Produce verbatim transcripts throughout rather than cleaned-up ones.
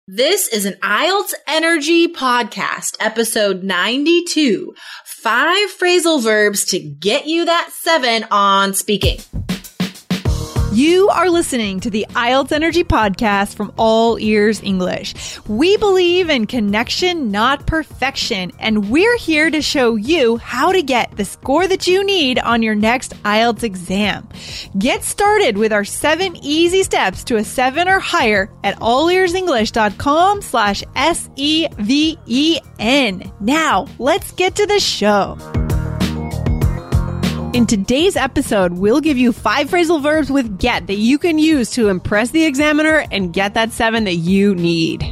This is an I E L T S Energy podcast, episode ninety-two. Five phrasal verbs to get you that seven on speaking. You are listening to the I E L T S Energy podcast from All Ears English. We believe in connection, not perfection, and we're here to show you how to get the score that you need on your next I E L T S exam. Get started with our seven easy steps to a seven or higher at allearsenglish.com slash S E V E N. Now, let's get to the show. In today's episode, we'll give you five phrasal verbs with get that you can use to impress the examiner and get that seven that you need.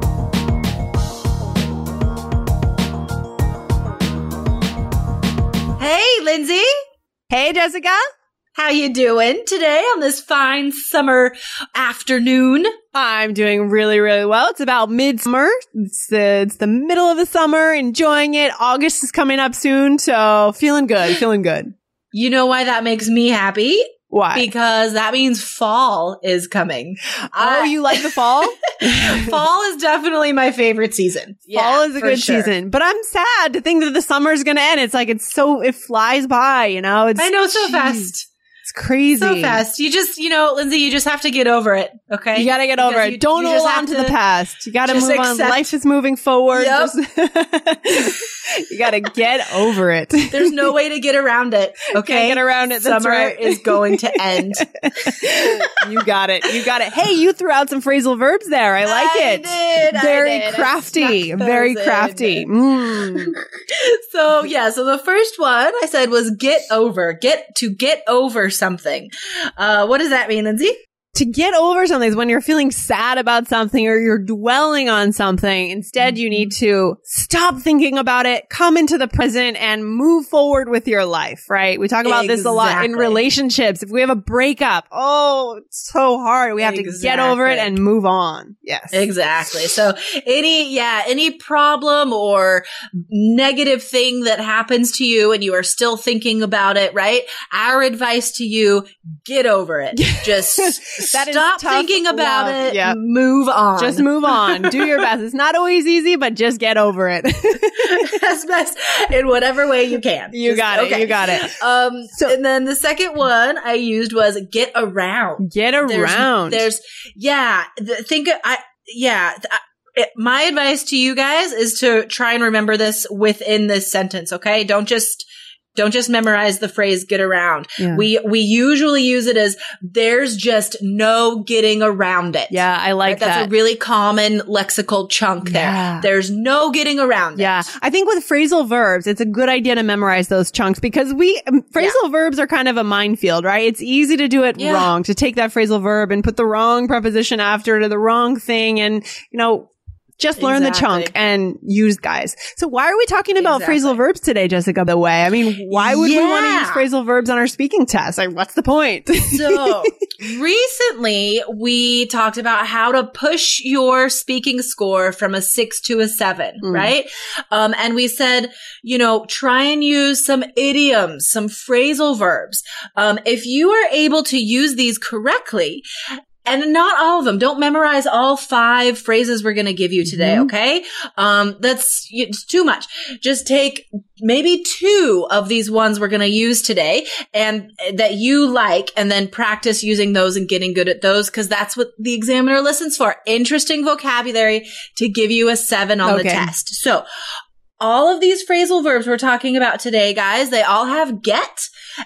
Hey, Lindsay. Hey, Jessica. How you doing today on this fine summer afternoon? I'm doing really, really well. It's about midsummer. It's the, it's the middle of the summer, enjoying it. August is coming up soon, so feeling good, feeling good. You know why that makes me happy? Why? Because that means fall is coming. Oh, I, you like the fall? Fall is definitely my favorite season. Yeah, fall is a good sure. season. But I'm sad to think that the summer is going to end. It's like, it's so, it flies by, you know? It's, I know, so geez, fast. It's crazy. So fast. You just, you know, Lindsay, you just have to get over it, okay? You got to get over because it. You, Don't you hold on to, to the past. You got to move accept. on. Life is moving forward. Yep. Just you got to get over it. There's no way to get around it, okay? Can't get around it. That's Summer right. is going to end. You got it. You got it. Hey, you threw out some phrasal verbs there. I like I it. Did, Very I did. crafty. I Very crafty. Mm. So, yeah. So the first one I said was get over. Get to get over something. Uh, what does that mean, Lindsay? To get over something is when you're feeling sad about something or you're dwelling on something. Instead, you need to stop thinking about it, come into the present, and move forward with your life, right? We talk about this a lot in Exactly. relationships. If we have a breakup, oh, it's so hard. We have to get over it Exactly. and move on. Yes. Exactly. So any, yeah, any problem or negative thing that happens to you and you are still thinking about it, right? Our advice to you, get over it. Just That is stop tough thinking about love. it. Yep. Move on. Just move on. Do your best. It's not always easy, but just get over it. as best in whatever way you can. You Just- got it. okay. You got it. Um, So- and then the second one I used was get around. Get There's- around. There's, yeah, th- think, I, yeah, th- I- it, my advice to you guys is to try and remember this within this sentence, okay? Don't just, don't just memorize the phrase get around. Yeah. We, we usually use it as there's just no getting around it. Yeah, I like Right? That's that. a really common lexical chunk Yeah. there. There's no getting around Yeah. it. I think with phrasal verbs, it's a good idea to memorize those chunks because we, um, phrasal verbs are kind of a minefield, right? It's easy to do it Yeah. wrong, to take that phrasal verb and put the wrong preposition after it or the wrong thing and, you know, just learn the Exactly. chunk and use guys. So why are we talking about Exactly. phrasal verbs today, Jessica, the way? I mean, why would we want to Yeah. use phrasal verbs on our speaking test? Like, what's the point? So recently we talked about how to push your speaking score from a six to a seven, Mm. right? Um, and we said, you know, try and use some idioms, some phrasal verbs. Um, if you are able to use these correctly, and not all of them. Don't memorize all five phrases we're going to give you today, Mhm. okay? Um, that's it's too much. Just take maybe two of these ones we're going to use today and that you like, and then practice using those and getting good at those because that's what the examiner listens for. Interesting vocabulary to give you a seven on the Okay. test. So all of these phrasal verbs we're talking about today, guys, they all have get.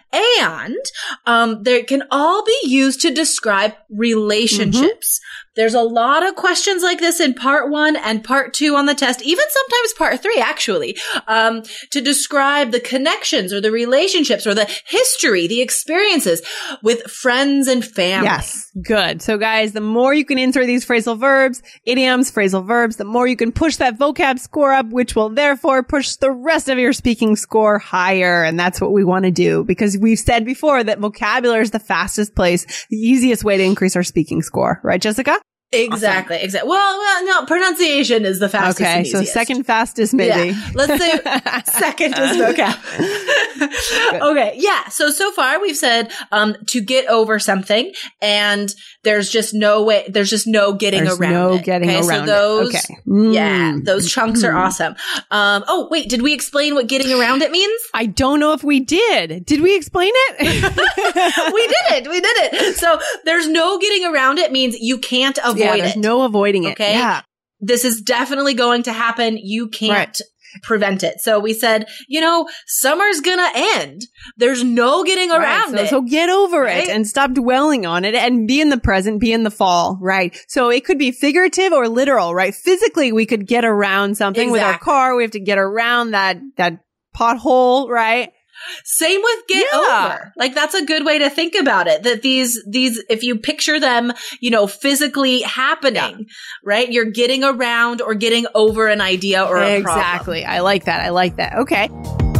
And um, they can all be used to describe relationships. There's a lot of questions like this in part one and part two on the test, even sometimes part three, actually, um, to describe the connections or the relationships or the history, the experiences with friends and family. Yes. Good. So guys, the more you can insert these phrasal verbs, idioms, phrasal verbs, the more you can push that vocab score up, which will therefore push the rest of your speaking score higher. And that's what we want to do because we've said before that vocabulary is the fastest place, the easiest way to increase our speaking score. Right, Jessica? Exactly. Awesome. Exactly. Well, well, no, pronunciation is the fastest. Okay. And so easiest. second fastest, maybe. Yeah. Let's say second is vocab. Okay. Yeah. So, so far we've said, um, to get over something, and there's just no way, there's just no getting there's around no it. getting okay? around so those, it. Okay. Mm. Yeah. Those chunks are awesome. Um, oh, wait, did we explain what getting around it means? I don't know if we did. Did we explain it? We did it. We did it. So there's no getting around it means you can't avoid yeah, there's it. no avoiding it. Okay. Yeah. This is definitely going to happen. You can't right. prevent it. So we said, you know, summer's gonna end. There's no getting around right, so, it. So get over right? it and stop dwelling on it and be in the present, be in the fall, right? So it could be figurative or literal, right? Physically, we could get around something exactly. with our car. We have to get around that, that pothole, right? Same with get yeah. over. Like, that's a good way to think about it. That these, these, if you picture them, you know, physically happening, yeah. right? You're getting around or getting over an idea or a exactly. problem. Exactly. I like that. I like that. Okay.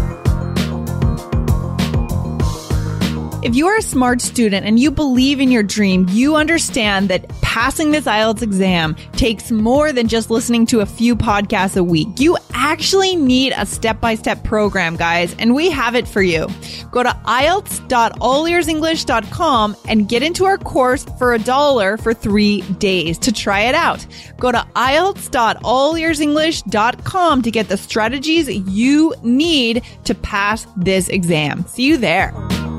If you are a smart student and you believe in your dream, you understand that passing this I E L T S exam takes more than just listening to a few podcasts a week. You actually need a step-by-step program, guys, and we have it for you. Go to I E L T S dot all ears english dot com and get into our course for a dollar for three days to try it out. Go to I E L T S dot all ears english dot com to get the strategies you need to pass this exam. See you there.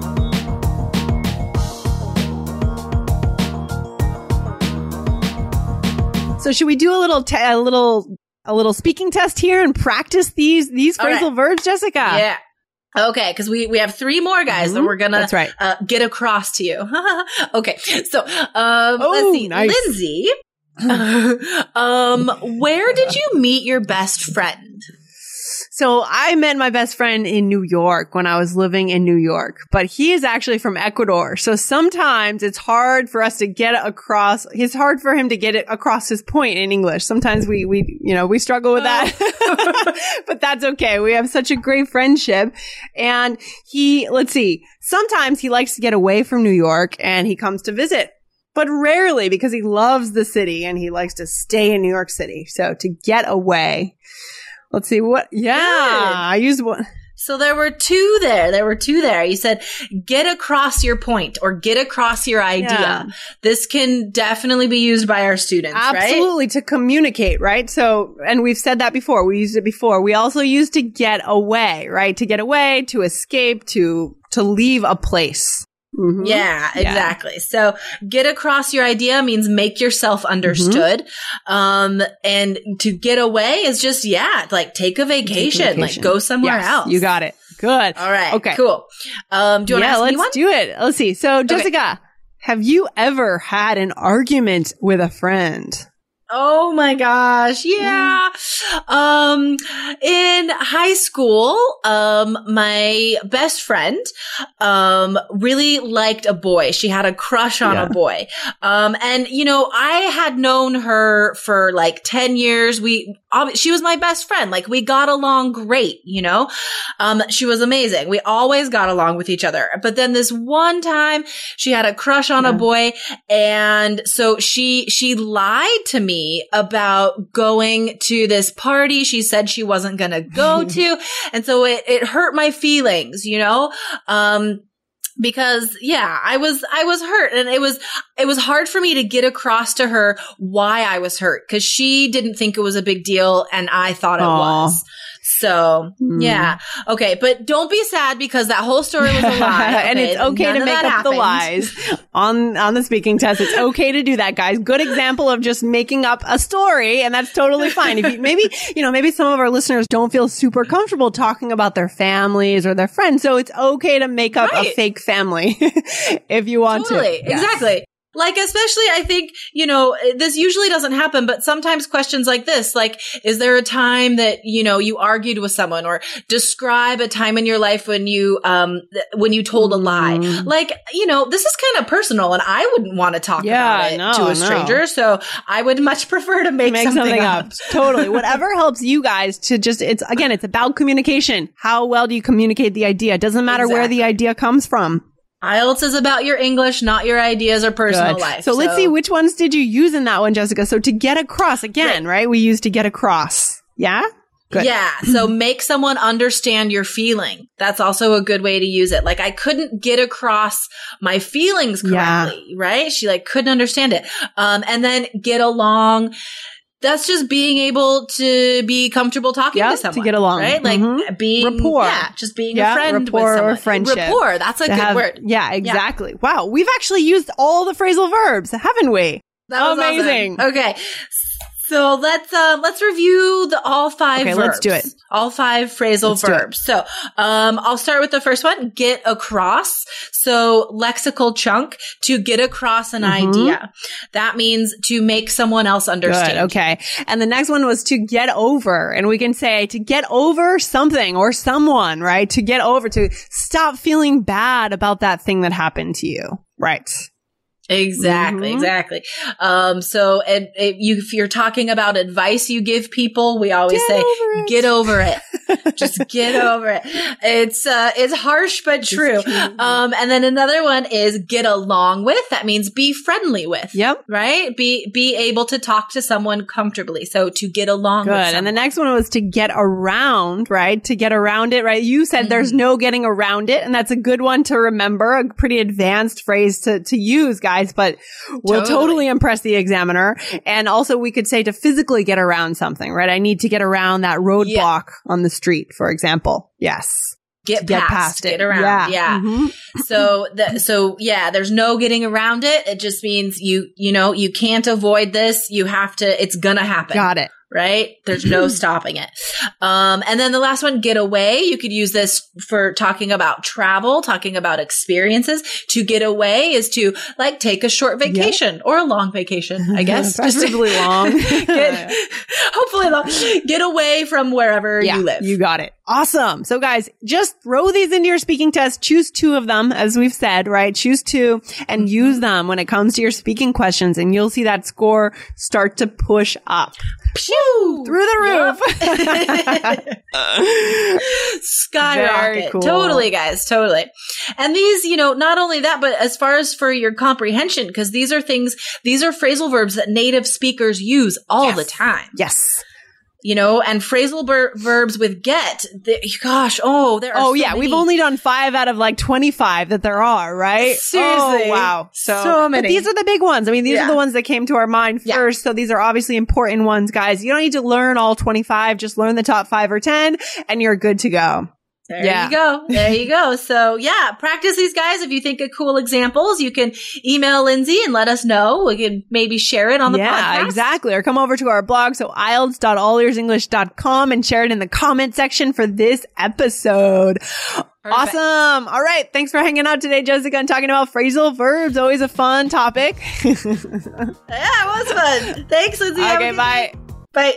So should we do a little, te- a little, a little speaking test here and practice these, these phrasal right. verbs, Jessica? Yeah. Okay. Cause we, we have three more guys mm-hmm. that we're going That's right. uh, get across to you. Okay. So, um, oh, let's see. Nice. Lindsay, um, where did you meet your best friend? So I met my best friend in New York when I was living in New York, but he is actually from Ecuador. So sometimes it's hard for us to get across. It's hard for him to get it across his point in English. Sometimes we, we, you know, we struggle with that, but that's okay. We have such a great friendship. And he, let's see, sometimes he likes to get away from New York and he comes to visit, but rarely because he loves the city and he likes to stay in New York City. So to get away. Let's see what, yeah, Good. I used one. So there were two there. There were two there. You said, get across your point or get across your idea. Yeah. This can definitely be used by our students, Absolutely, right? Absolutely, to communicate, right? So, and we've said that before. We used it before. We also use to get away, right? To get away, to escape, to, to leave a place. Mm-hmm. Yeah, exactly. Yeah. So get across your idea means make yourself understood. Mm-hmm. Um, and to get away is just, yeah, like take a vacation, take a vacation. Like go somewhere yes, else. You got it. Good. All right. Okay. Cool. Um, do you yeah, want to ask me one? Let's do it. Let's see. So Jessica, okay. Have you ever had an argument with a friend? Oh my gosh. Yeah. Um, in high school, um, my best friend, um, really liked a boy. She had a crush on yeah. a boy. Um, and you know, I had known her for like ten years. We, she was my best friend. Like we got along great, you know? Um, she was amazing. We always got along with each other. But then this one time she had a crush on yeah. a boy. And so she, she lied to me about going to this party she said she wasn't going to go to. And so it, it hurt my feelings, you know? Um, because yeah, I was, I was hurt and it was, it was hard for me to get across to her why I was hurt because she didn't think it was a big deal and I thought it Aww. was. So, mm. yeah. Okay. But don't be sad because that whole story was a lie. Okay? And it's okay None to make up happened. the lies on, on the speaking test. It's okay to do that, guys. Good example of just making up a story. And that's totally fine. If you, maybe, you know, maybe some of our listeners don't feel super comfortable talking about their families or their friends. So it's okay to make up right. a fake family if you want totally. to. Yes. Exactly. Like, especially, I think, you know, this usually doesn't happen, but sometimes questions like this, like, is there a time that, you know, you argued with someone or describe a time in your life when you, um, th- when you told a lie? Mm. Like, you know, this is kind of personal and I wouldn't want to talk yeah, about it no, to a stranger. No. So I would much prefer to make, make something, something up. up. Totally. Whatever helps you guys to just, it's, again, it's about communication. How well do you communicate the idea? It doesn't matter exactly. where the idea comes from. I E L T S is about your English, not your ideas or personal Good. life. So, so let's see, which ones did you use in that one, Jessica? So to get across, again, right? right? We used to get across. Yeah? Good. Yeah. So make someone understand your feeling. That's also a good way to use it. Like I couldn't get across my feelings correctly, yeah. right? She like couldn't understand it. Um, and then get along. That's just being able to be comfortable talking yep, to someone. To get along. Right? Like mm-hmm. being, rapport. Yeah, just being yeah, a friend rapport with someone. Or friendship. Rapport. That's a to good have, word. Yeah, exactly. Yeah. Wow. We've actually used all the phrasal verbs, haven't we? That was amazing. Awesome. Okay. So let's um let's review the all five okay, verbs. Let's do it. All five phrasal let's verbs. So um I'll start with the first one, get across. So lexical chunk, to get across an mm-hmm. idea. That means to make someone else understand. Good, okay. And the next one was to get over. And we can say to get over something or someone, right? To get over, to stop feeling bad about that thing that happened to you. Right. Exactly, mm-hmm. exactly. Um, so it, it, you, if you're talking about advice you give people, we always get say, over get over it. Just get over it. It's, uh, it's harsh, but true. true. Um, and then another one is get along with. That means be friendly with. Yep. Right? Be, be able to talk to someone comfortably. So to get along Good. with someone. And the next one was to get around, right? To get around it, right? You said mm-hmm. there's no getting around it. And that's a good one to remember, a pretty advanced phrase to, to use, guys. But we'll totally. totally impress the examiner. And also we could say to physically get around something, right? I need to get around that roadblock yeah. on the street, for example. Yes. Get, get past, past it. Get around. Yeah. yeah. Mm-hmm. so, the, so yeah, there's no getting around it. It just means you, you know, you can't avoid this. You have to, it's gonna happen. Got it. Right? There's no stopping it. Um, and then the last one, get away. You could use this for talking about travel, talking about experiences. To get away is to like take a short vacation yep. or a long vacation, I guess. Preferably long. Get, hopefully long. Get away from wherever yeah, you live. You got it. Awesome. So guys, just throw these into your speaking test. Choose two of them, as we've said, right? Choose two and use them when it comes to your speaking questions, and you'll see that score start to push up. Pew! Through the roof. Yep. Skyrocket. Cool. Totally, guys. Totally. And these, you know, not only that, but as far as for your comprehension, because these are things, these are phrasal verbs that native speakers use all yes. the time. Yes. You know, and phrasal ber- verbs with get, the, gosh, oh, there are Oh, so yeah. many. We've only done five out of like twenty-five that there are, right? Seriously. Oh, wow. So, so many. But these are the big ones. I mean, these yeah. are the ones that came to our mind first. Yeah. So these are obviously important ones, guys. You don't need to learn all twenty-five. Just learn the top five or ten and you're good to go. There yeah. you go. There you go. So yeah, practice these, guys. If you think of cool examples, you can email Lindsay and let us know. We can maybe share it on the yeah, podcast. Yeah, exactly. Or come over to our blog, so I E L T S dot all ears english dot com, and share it in the comment section for this episode. Perfect. Awesome. All right. Thanks for hanging out today, Jessica, and talking about phrasal verbs. Always a fun topic. Yeah, it was fun. Thanks, Lindsay. Okay, bye. Bye.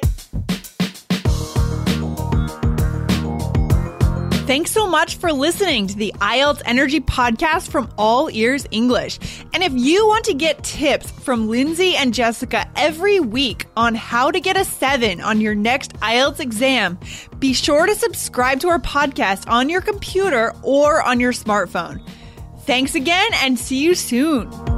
Thanks so much for listening to the I E L T S Energy Podcast from All Ears English. And if you want to get tips from Lindsay and Jessica every week on how to get a seven on your next I E L T S exam, be sure to subscribe to our podcast on your computer or on your smartphone. Thanks again, and see you soon.